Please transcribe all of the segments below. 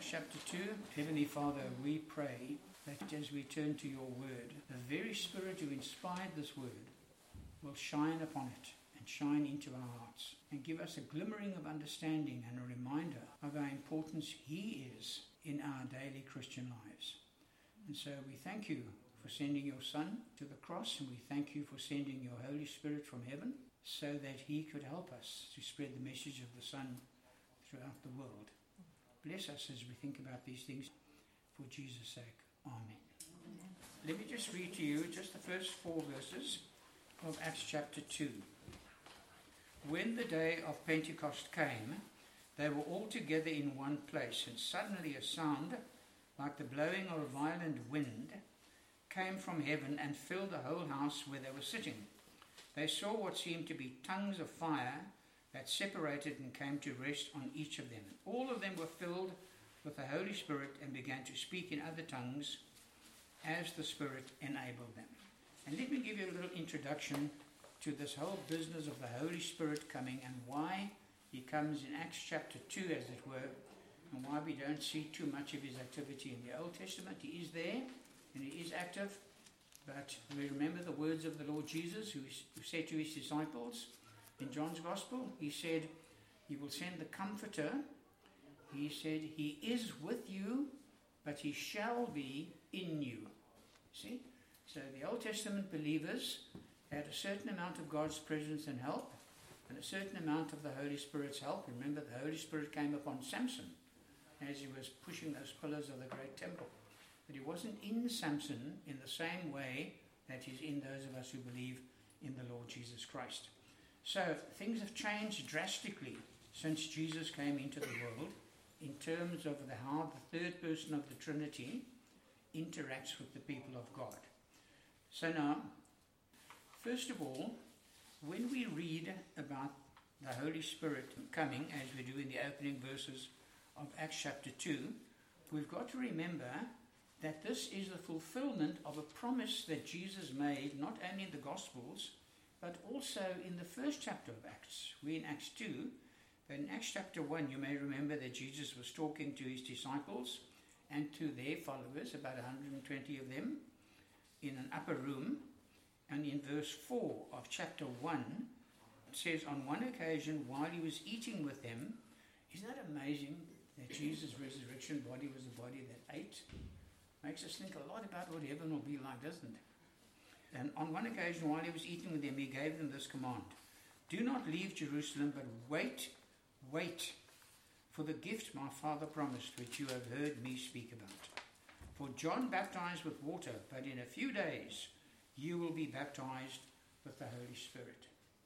Acts chapter 2. Heavenly Father, we pray that as we turn to your word, the very Spirit who inspired this word will shine upon it and shine into our hearts and give us a glimmering of understanding and a reminder of how important he is in our daily Christian lives. And so we thank you for sending your Son to the cross, and we thank you for sending your Holy Spirit from heaven so that he could help us to spread the message of the Son throughout the world. Bless us as we think about these things for Jesus' sake. Amen. Let me just read to you just the first 4 verses of Acts chapter 2. When the day of Pentecost came, they were all together in one place, and suddenly a sound like the blowing of a violent wind came from heaven and filled the whole house where they were sitting. They saw what seemed to be tongues of fire that separated and came to rest on each of them. All of them were filled with the Holy Spirit and began to speak in other tongues as the Spirit enabled them. And let me give you a little introduction to this whole business of the Holy Spirit coming and why he comes in Acts chapter 2, as it were, and why we don't see too much of his activity in the Old Testament. He is there and he is active, but we remember the words of the Lord Jesus who said to his disciples in John's Gospel, he said, he will send the Comforter. He said, he is with you, but he shall be in you. See? So the Old Testament believers had a certain amount of God's presence and help, and a certain amount of the Holy Spirit's help. Remember, the Holy Spirit came upon Samson as he was pushing those pillars of the great temple. But he wasn't in Samson in the same way that he's in those of us who believe in the Lord Jesus Christ. So things have changed drastically since Jesus came into the world in terms of how the third person of the Trinity interacts with the people of God. So now, first of all, when we read about the Holy Spirit coming, as we do in the opening verses of Acts chapter 2, we've got to remember that this is the fulfillment of a promise that Jesus made not only in the Gospels, but also in the first chapter of Acts. We're in Acts 2, but in Acts chapter 1, you may remember that Jesus was talking to his disciples and to their followers, about 120 of them, in an upper room. And in verse 4 of chapter 1, it says, on one occasion while he was eating with them, isn't that amazing that Jesus' resurrection body was a body that ate? Makes us think a lot about what heaven will be like, doesn't it? And on one occasion while he was eating with them, he gave them this command: do not leave Jerusalem, but wait for the gift my Father promised, which you have heard me speak about. For John baptized with water, but in a few days you will be baptized with the Holy Spirit.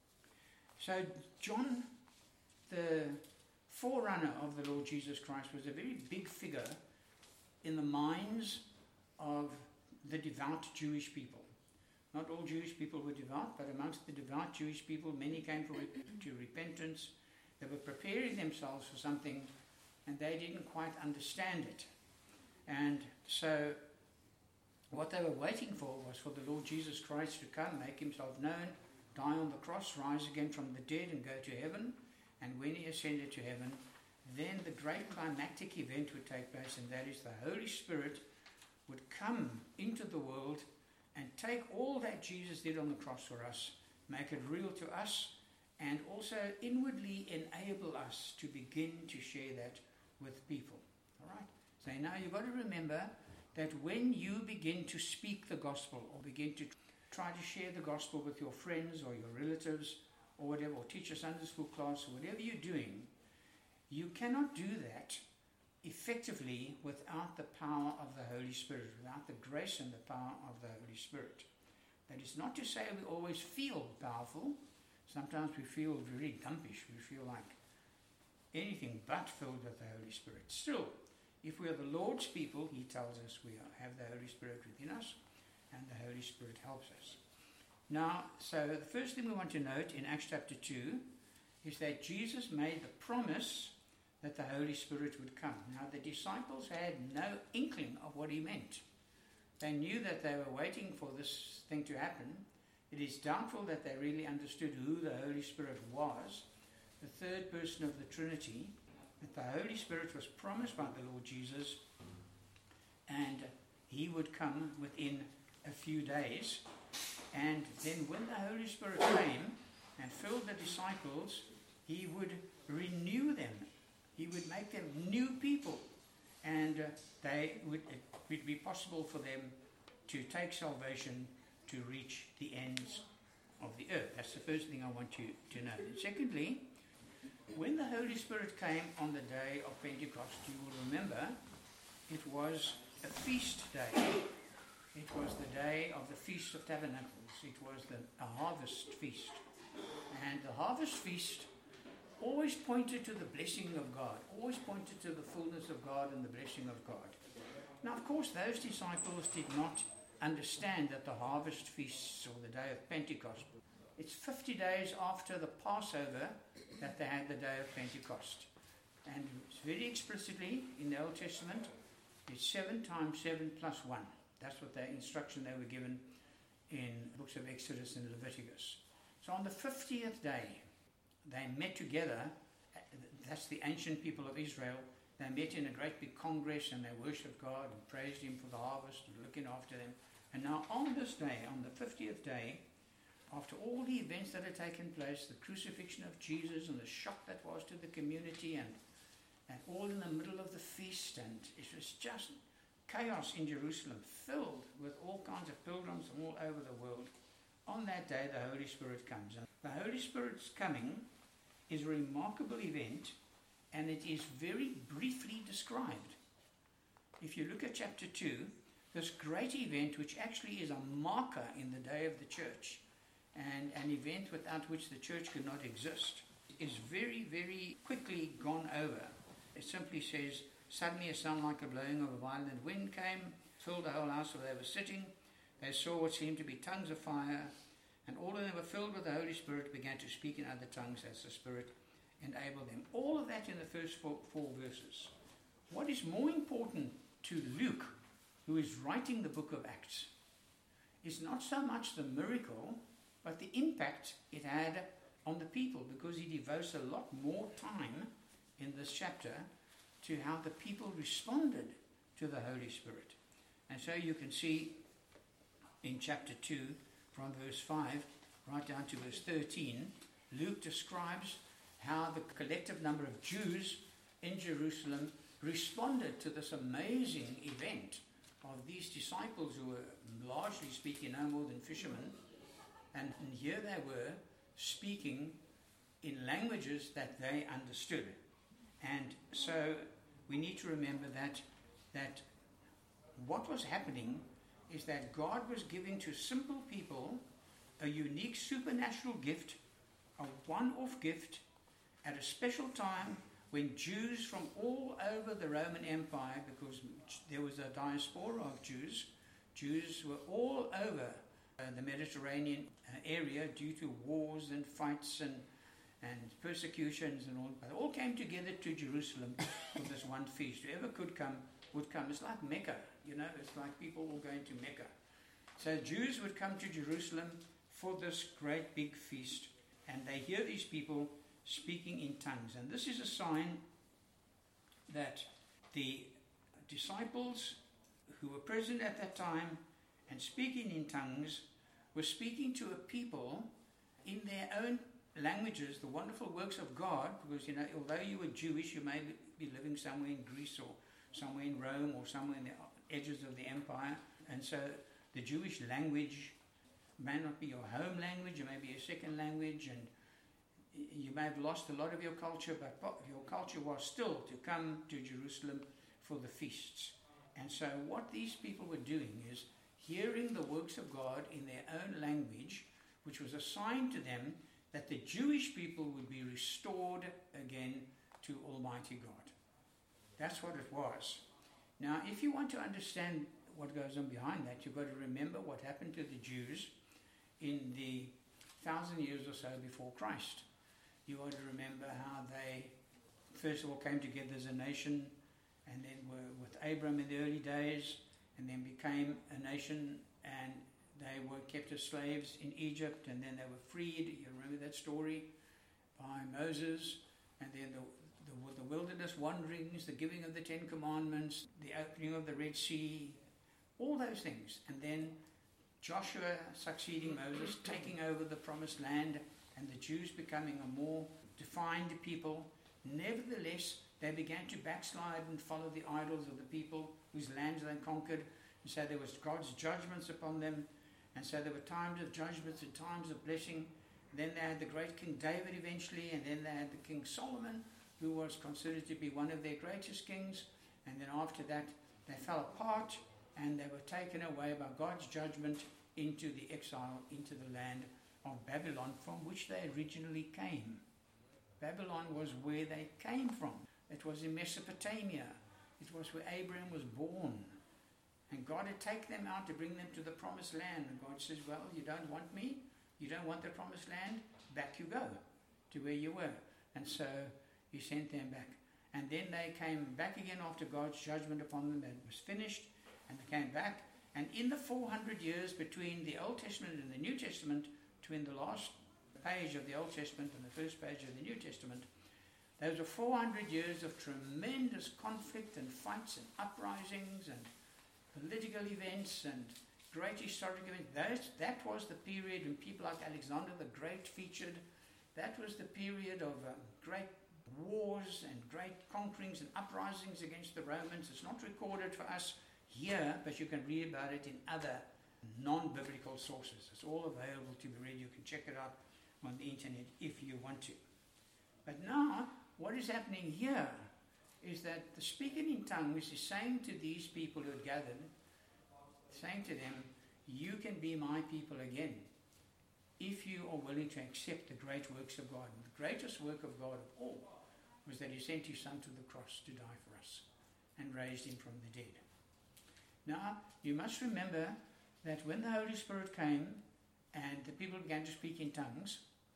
So John, the forerunner of the Lord Jesus Christ, was a very big figure in the minds of the devout Jewish people. Not all Jewish people were devout, but amongst the devout Jewish people, many came to repentance. They were preparing themselves for something, and they didn't quite understand it. And so what they were waiting for was for the Lord Jesus Christ to come, make himself known, die on the cross, rise again from the dead and go to heaven. And when he ascended to heaven, then the great climactic event would take place, and that is the Holy Spirit would come into the world and take all that Jesus did on the cross for us, make it real to us, and also inwardly enable us to begin to share that with people. All right? So now you've got to remember that when you begin to speak the gospel, or begin to try to share the gospel with your friends or your relatives or whatever, or teach a Sunday school class or whatever you're doing, you cannot do that effectively without the power of the Holy Spirit, without the grace and the power of the Holy Spirit. That is not to say we always feel powerful. Sometimes we feel very dumpish. We feel like anything but filled with the Holy Spirit. Still, if we are the Lord's people, he tells us we have the Holy Spirit within us, and the Holy Spirit helps us. Now, so the first thing we want to note in Acts chapter 2 is that Jesus made the promise that the Holy Spirit would come. Now, the disciples had no inkling of what he meant. They knew that they were waiting for this thing to happen. It is doubtful that they really understood who the Holy Spirit was, the third person of the Trinity, that the Holy Spirit was promised by the Lord Jesus, and he would come within a few days. And then when the Holy Spirit came and filled the disciples, he would renew them. He would make them new people, and it would be possible for them to take salvation to reach the ends of the earth. That's the first thing I want you to know. And secondly, when the Holy Spirit came on the day of Pentecost, you will remember it was a feast day. It was the day of the Feast of Tabernacles. It was a harvest feast. And the harvest feast always pointed to the blessing of God, always pointed to the fullness of God and the blessing of God. Now, of course, those disciples did not understand that the harvest feasts, or the day of Pentecost, it's 50 days after the Passover that they had the day of Pentecost. And it's very explicitly in the Old Testament, it's 7 times 7 plus 1. That's what the instruction they were given in books of Exodus and Leviticus. So on the 50th day, they met together. That's the ancient people of Israel. They met in a great big congress, and they worshipped God and praised him for the harvest and looking after them. And now on this day, on the 50th day, after all the events that had taken place, the crucifixion of Jesus and the shock that was to the community, and all in the middle of the feast, and it was just chaos in Jerusalem, filled with all kinds of pilgrims from all over the world. On that day, the Holy Spirit comes. And the Holy Spirit's coming is a remarkable event, and it is very briefly described. If you look at chapter 2, this great event, which actually is a marker in the day of the church, and an event without which the church could not exist, is very, very quickly gone over. It simply says, suddenly a sound like a blowing of a violent wind came, filled the whole house where they were sitting. They saw what seemed to be tongues of fire, and all of them were filled with the Holy Spirit, began to speak in other tongues as the Spirit enabled them. All of that in the first four verses. What is more important to Luke, who is writing the book of Acts, is not so much the miracle, but the impact it had on the people, because he devotes a lot more time in this chapter to how the people responded to the Holy Spirit. And so you can see in chapter 2, from verse 5 right down to verse 13, Luke describes how the collective number of Jews in Jerusalem responded to this amazing event of these disciples who were, largely speaking, no more than fishermen. And here they were speaking in languages that they understood. And so we need to remember that what was happening is that God was giving to simple people a unique supernatural gift, a one-off gift, at a special time when Jews from all over the Roman Empire, because there was a diaspora of Jews were all over the Mediterranean area due to wars and fights and persecutions and all. They all came together to Jerusalem for this one feast. Whoever could come would come. It's like Mecca, it's like people all going to Mecca. So Jews would come to Jerusalem for this great big feast, and they hear these people speaking in tongues. And this is a sign that the disciples who were present at that time and speaking in tongues were speaking to a people in their own languages, the wonderful works of God, because although you were Jewish, you may be living somewhere in Greece or somewhere in Rome or somewhere in the edges of the empire, and so the Jewish language may not be your home language, it may be a second language, and you may have lost a lot of your culture, but your culture was still to come to Jerusalem for the feasts. And so what these people were doing is hearing the works of God in their own language, which was a sign to them that the Jewish people would be restored again to Almighty God. That's what it was. Now, if you want to understand what goes on behind that, you've got to remember what happened to the Jews in the 1,000 years or so before Christ. You ought to remember how they, first of all, came together as a nation, and then were with Abram in the early days, and then became a nation, and they were kept as slaves in Egypt, and then they were freed. You remember that story by Moses, and then the wilderness wanderings, the giving of the Ten Commandments, the opening of the Red Sea, all those things. And then Joshua succeeding Moses, taking over the promised land, and the Jews becoming a more defined people. Nevertheless, they began to backslide and follow the idols of the people whose lands they conquered. And so there was God's judgments upon them. And so there were times of judgments and times of blessing. Then they had the great King David eventually, and then they had the King Solomon, who was considered to be one of their greatest kings. And then after that, they fell apart, and they were taken away by God's judgment into the exile, into the land of Babylon, from which they originally came. Babylon was where they came from. It was in Mesopotamia. It was where Abraham was born. And God had taken them out to bring them to the promised land. And God says, well, you don't want me? You don't want the promised land? Back you go to where you were. And so he sent them back. And then they came back again after God's judgment upon them. It was finished. And they came back. And in the 400 years between the Old Testament and the New Testament, between the last page of the Old Testament and the first page of the New Testament, those were 400 years of tremendous conflict and fights and uprisings and political events and great historic events. That was the period when people like Alexander the Great featured. That was the period of great wars and great conquerings and uprisings against the Romans. It's not recorded for us here, but you can read about it in other non-biblical sources. It's all available to be read. You can check it out on the internet if you want to. But now, what is happening here is that the speaking in tongues is saying to these people who had gathered, saying to them, you can be my people again if you are willing to accept the great works of God. And the greatest work of God of all was that he sent his son to the cross to die for us and raised him from the dead. Now, you must remember that when the Holy Spirit came and the people began to speak in tongues,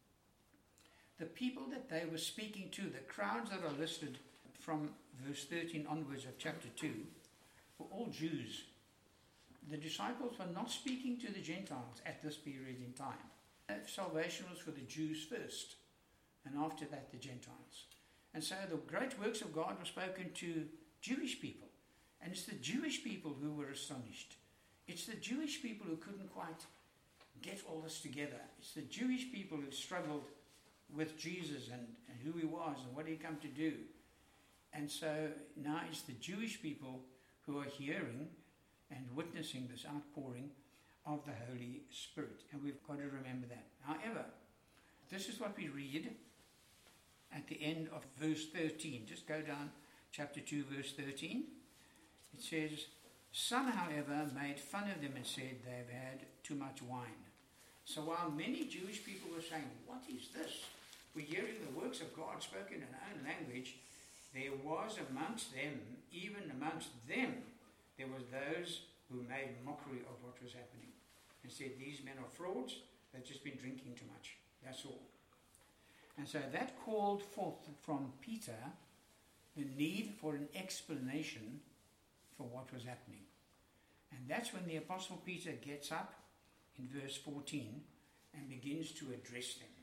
the people that they were speaking to, the crowds that are listed from verse 13 onwards of chapter 2, were all Jews. The disciples were not speaking to the Gentiles at this period in time. Salvation was for the Jews first, and after that the Gentiles. And so the great works of God were spoken to Jewish people. And it's the Jewish people who were astonished. It's the Jewish people who couldn't quite get all this together. It's the Jewish people who struggled with Jesus and who he was and what he'd come to do. And so now it's the Jewish people who are hearing and witnessing this outpouring of the Holy Spirit. And we've got to remember that. However, this is what we read at the end of verse 13. Just go down chapter 2, verse 13. It says, some, however, made fun of them and said they've had too much wine. So while many Jewish people were saying, what is this? We're hearing the works of God spoken in our own language. There was amongst them, even amongst them, there was those who made mockery of what was happening and said, these men are frauds, they've just been drinking too much. That's all. And so that called forth from Peter the need for an explanation for what was happening. And that's when the Apostle Peter gets up in verse 14 and begins to address them.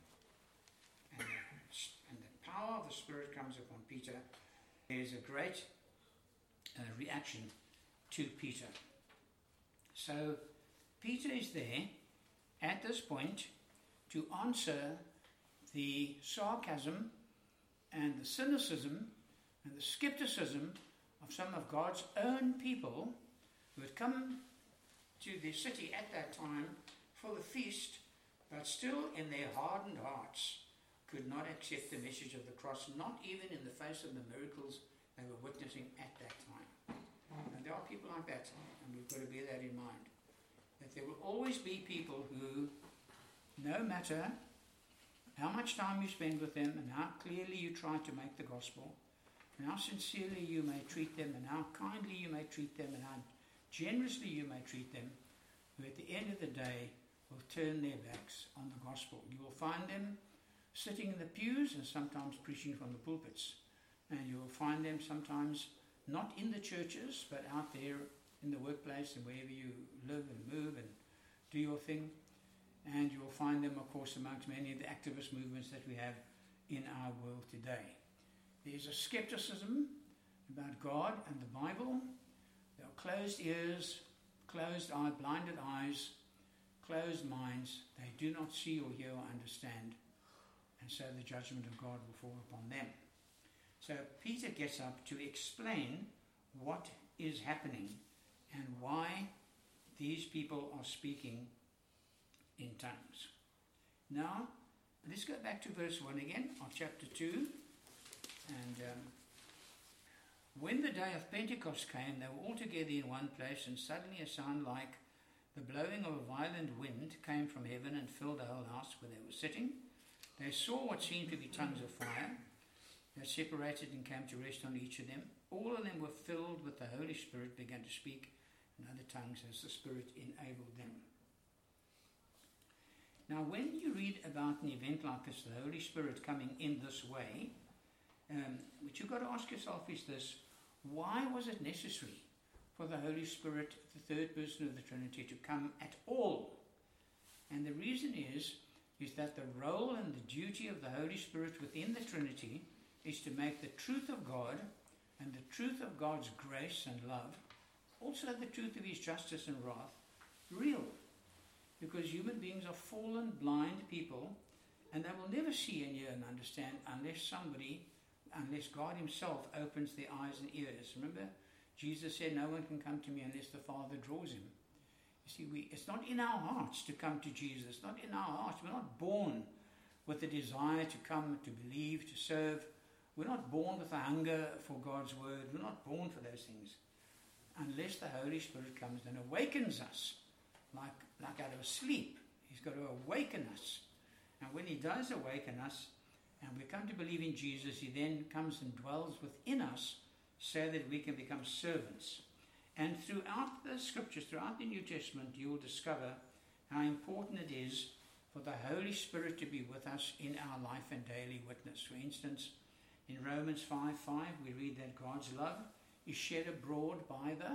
And the power of the Spirit comes upon Peter. There's a great reaction to Peter. So Peter is there at this point to answer the sarcasm and the cynicism and the skepticism of some of God's own people who had come to the city at that time for the feast, but still in their hardened hearts could not accept the message of the cross, not even in the face of the miracles they were witnessing at that time. And there are people like that, and we've got to bear that in mind. That there will always be people who, no matter how much time you spend with them and how clearly you try to make the gospel, and how sincerely you may treat them, and how kindly you may treat them, and how generously you may treat them, who at the end of the day will turn their backs on the gospel. You will find them sitting in the pews and sometimes preaching from the pulpits. And you will find them sometimes not in the churches, but out there in the workplace and wherever you live and move and do your thing. And you will find them, of course, amongst many of the activist movements that we have in our world today. There's a skepticism about God and the Bible. There are closed ears, closed eyes, blinded eyes, closed minds. They do not see or hear or understand. And so the judgment of God will fall upon them. So Peter gets up to explain what is happening and why these people are speaking in tongues. Now, let's go back to verse 1 again of chapter 2. And when the day of Pentecost came, they were all together in one place, and suddenly a sound like the blowing of a violent wind came from heaven and filled the whole house where they were sitting. They saw what seemed to be tongues of fire that separated and came to rest on each of them. All of them were filled with the Holy Spirit, began to speak in other tongues as the Spirit enabled them. Now, when you read about an event like this, the Holy Spirit coming in this way, what you've got to ask yourself is this: why was it necessary for the Holy Spirit, the third person of the Trinity, to come at all? And the reason is that the role and the duty of the Holy Spirit within the Trinity is to make the truth of God and the truth of God's grace and love, also the truth of his justice and wrath, real. Because human beings are fallen, blind people, and they will never see and hear and understand unless God himself opens their eyes and ears. Remember, Jesus said, no one can come to me unless the Father draws him. You see, it's not in our hearts to come to Jesus. It's not in our hearts. We're not born with the desire to come, to believe, to serve. We're not born with a hunger for God's word. We're not born for those things. Unless the Holy Spirit comes and awakens us, like out of a sleep. He's got to awaken us. And when he does awaken us, and we come to believe in Jesus, he then comes and dwells within us so that we can become servants. And throughout the scriptures, throughout the New Testament, you will discover how important it is for the Holy Spirit to be with us in our life and daily witness. For instance, in Romans 5:5, we read that God's love is shed abroad by the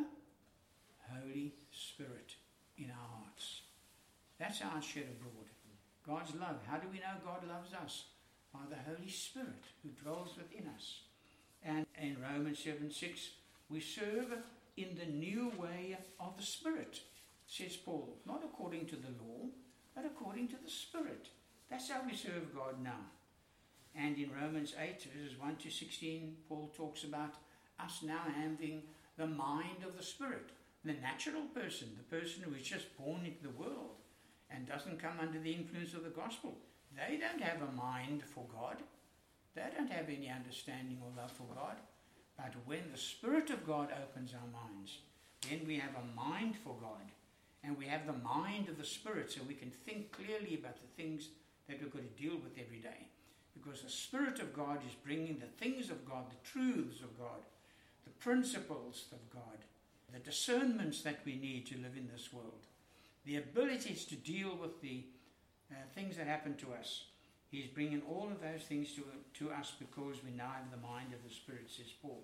Holy Spirit in our hearts. That's how it's shed abroad. God's love. How do we know God loves us? By the Holy Spirit who dwells within us. And in Romans 7:6, we serve in the new way of the Spirit, says Paul. Not according to the law, but according to the Spirit. That's how we serve God now. And in Romans 8, verses 1 to 16, Paul talks about us now having the mind of the Spirit. The natural person, the person who is just born into the world and doesn't come under the influence of the gospel, they don't have a mind for God. They don't have any understanding or love for God. But when the Spirit of God opens our minds, then we have a mind for God. And we have the mind of the Spirit, so we can think clearly about the things that we've got to deal with every day. Because the Spirit of God is bringing the things of God, the truths of God, the principles of God, the discernments that we need to live in this world, the abilities to deal with the things that happen to us. He's bringing all of those things to us because we now have the mind of the Spirit, says Paul.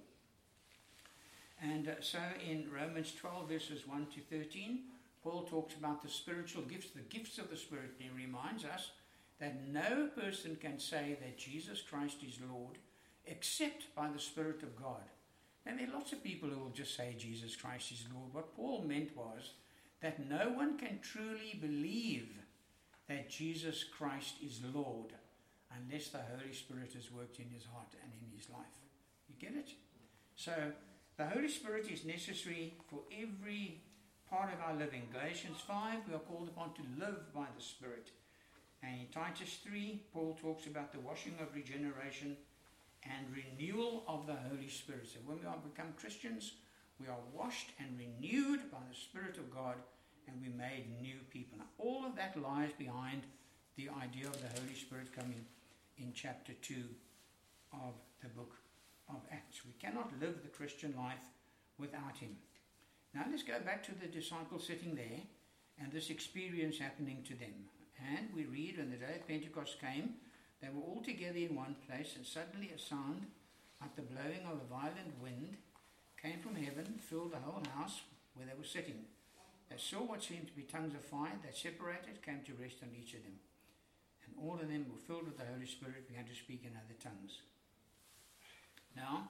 And so in Romans 12, verses 1 to 13, Paul talks about the spiritual gifts, the gifts of the Spirit. And he reminds us that no person can say that Jesus Christ is Lord except by the Spirit of God. And there are lots of people who will just say Jesus Christ is Lord. What Paul meant was that no one can truly believe that Jesus Christ is Lord unless the Holy Spirit has worked in his heart and in his life. You get it? So the Holy Spirit is necessary for every part of our living. Galatians 5, we are called upon to live by the Spirit. And in Titus 3, Paul talks about the washing of regeneration and renewal of the Holy Spirit. So when we become Christians, we are washed and renewed by the Spirit of God, and we made new people. Now, all of that lies behind the idea of the Holy Spirit coming in chapter 2 of the book of Acts. We cannot live the Christian life without him. Now let's go back to the disciples sitting there and this experience happening to them. And we read, when the day of Pentecost came, they were all together in one place, and suddenly a sound like the blowing of a violent wind came from heaven, filled the whole house where they were sitting. They saw what seemed to be tongues of fire that separated, came to rest on each of them. And all of them were filled with the Holy Spirit, began to speak in other tongues. Now,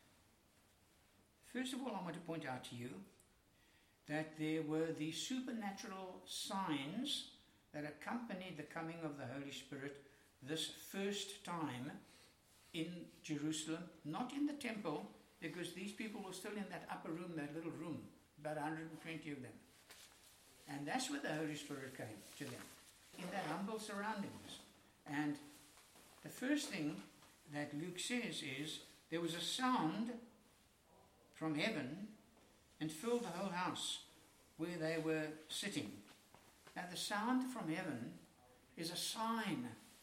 first of all, I want to point out to you that there were these supernatural signs that accompanied the coming of the Holy Spirit this first time in Jerusalem, not in the temple, because these people were still in that upper room, that little room, about 120 of them. And that's where the Holy Spirit came to them, in their humble surroundings. And the first thing that Luke says is, there was a sound from heaven and filled the whole house where they were sitting. Now the sound from heaven is a sign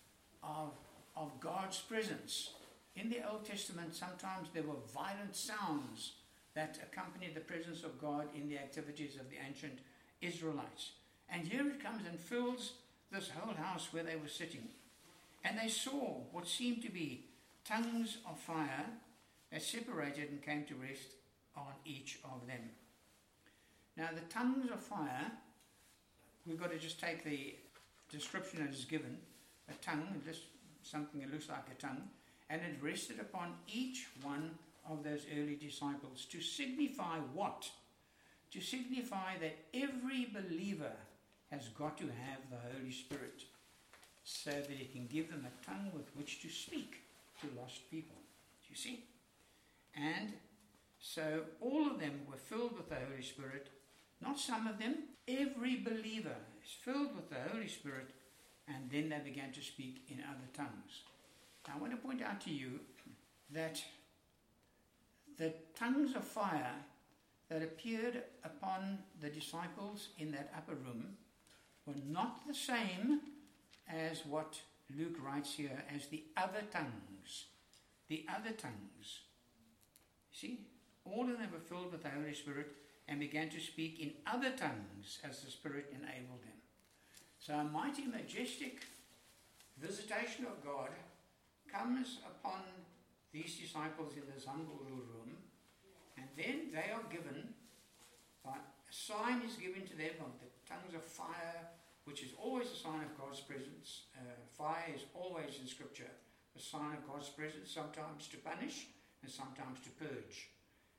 of God's presence. In the Old Testament, sometimes there were violent sounds that accompanied the presence of God in the activities of the ancient Israelites. And here it comes and fills this whole house where they were sitting. And they saw what seemed to be tongues of fire that separated and came to rest on each of them. Now the tongues of fire, we've got to just take the description that is given, a tongue, just something that looks like a tongue, and it rested upon each one of those early disciples to signify what? To signify that every believer has got to have the Holy Spirit so that He can give them a tongue with which to speak to lost people. Do you see? And so all of them were filled with the Holy Spirit. Not some of them. Every believer is filled with the Holy Spirit, and then they began to speak in other tongues. Now I want to point out to you that the tongues of fire that appeared upon the disciples in that upper room were not the same as what Luke writes here as the other tongues. The other tongues. See? All of them were filled with the Holy Spirit and began to speak in other tongues as the Spirit enabled them. So a mighty, majestic visitation of God comes upon these disciples in this humble little room, and then they are given, a sign is given to them of the tongues of fire, which is always a sign of God's presence. Fire is always in Scripture a sign of God's presence, sometimes to punish and sometimes to purge.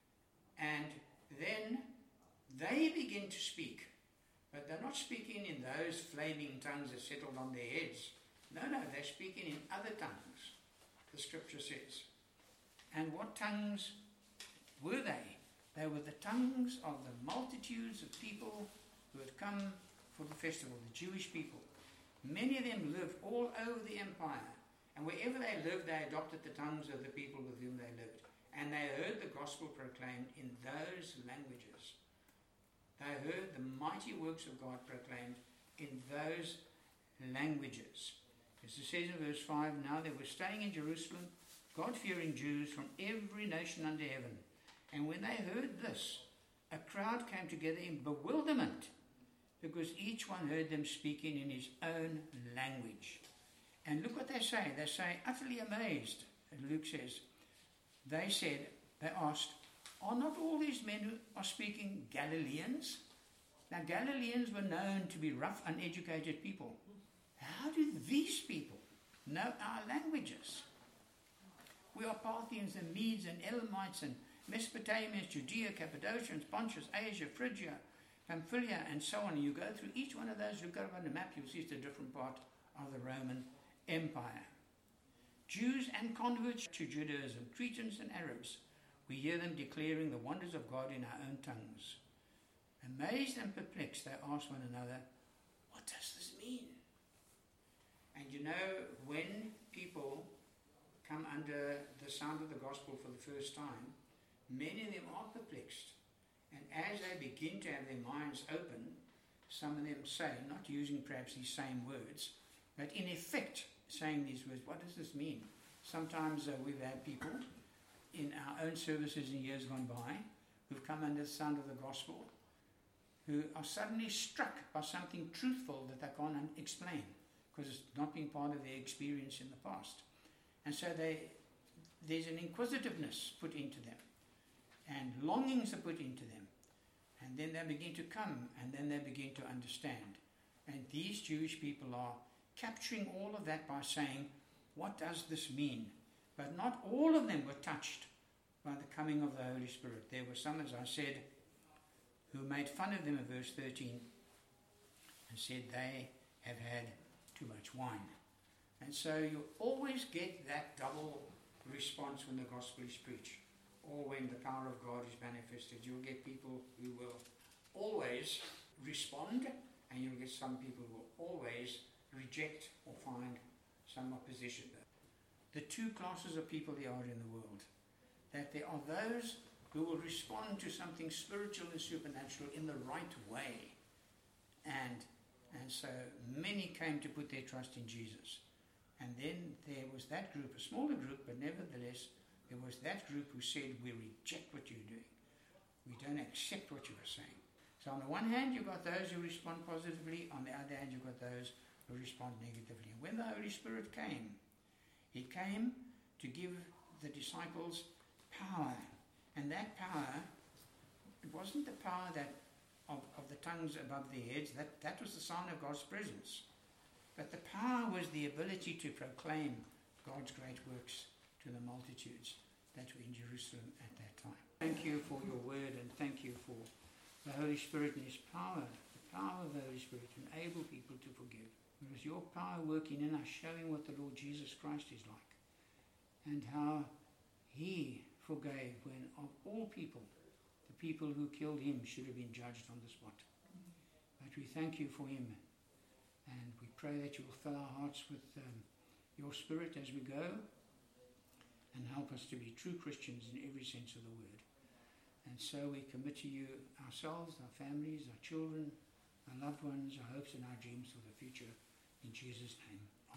And then they begin to speak, but they're not speaking in those flaming tongues that settled on their heads. No, they're speaking in other tongues, the Scripture says. And what tongues were they? They were the tongues of the multitudes of people who had come for the festival, the Jewish people. Many of them lived all over the empire, and wherever they lived, they adopted the tongues of the people with whom they lived. And they heard the gospel proclaimed in those languages. They heard the mighty works of God proclaimed in those languages. As it says in verse 5, now they were staying in Jerusalem, God-fearing Jews from every nation under heaven. And when they heard this, a crowd came together in bewilderment, because each one heard them speaking in his own language. And look what they say. They say, utterly amazed, and Luke says, they asked, are not all these men who are speaking Galileans? Now, Galileans were known to be rough, uneducated people. How do these people know our languages? We are Parthians and Medes and Elamites and Mesopotamians, Judea, Cappadocia, Pontus, Asia, Phrygia, Pamphylia, and so on. You go through each one of those, look up on the map, you'll see it's a different part of the Roman Empire. Jews and converts to Judaism, Cretans and Arabs. We hear them declaring the wonders of God in our own tongues. Amazed and perplexed, they ask one another, what does this mean? And you know, when people come under the sound of the gospel for the first time, many of them are perplexed. And as they begin to have their minds open, some of them say, not using perhaps these same words, but in effect saying these words, what does this mean? Sometimes we've had people in our own services in years gone by who've come under the sound of the gospel who are suddenly struck by something truthful that they can't explain because it's not been part of their experience in the past. And so there's an inquisitiveness put into them, and longings are put into them, and then they begin to come, and then they begin to understand. And these Jewish people are capturing all of that by saying, what does this mean? But not all of them were touched by the coming of the Holy Spirit. There were some, as I said, who made fun of them in verse 13 and said they have had too much wine. And so you always get that double response when the gospel is preached, or when the power of God is manifested. You'll get people who will always respond, and you'll get some people who will always reject or find some opposition. The two classes of people there are in the world. That there are those who will respond to something spiritual and supernatural in the right way. And so many came to put their trust in Jesus. And then there was that group, a smaller group, but nevertheless, there was that group who said, we reject what you're doing. We don't accept what you are saying. So on the one hand, you've got those who respond positively. On the other hand, you've got those who respond negatively. And when the Holy Spirit came, He came to give the disciples power. And that power, it wasn't the power that of the tongues above their heads. That was the sign of God's presence. But the power was the ability to proclaim God's great works to the multitudes that were in Jerusalem at that time. Thank you for your word, and thank you for the Holy Spirit and His power, the power of the Holy Spirit to enable people to forgive. It was your power working in us, showing what the Lord Jesus Christ is like, and how He forgave when of all people, the people who killed Him should have been judged on the spot. But we thank you for Him, and we pray that you will fill our hearts with your Spirit as we go, and help us to be true Christians in every sense of the word. And so we commit to you ourselves, our families, our children, our loved ones, our hopes and our dreams for the future. In Jesus' name.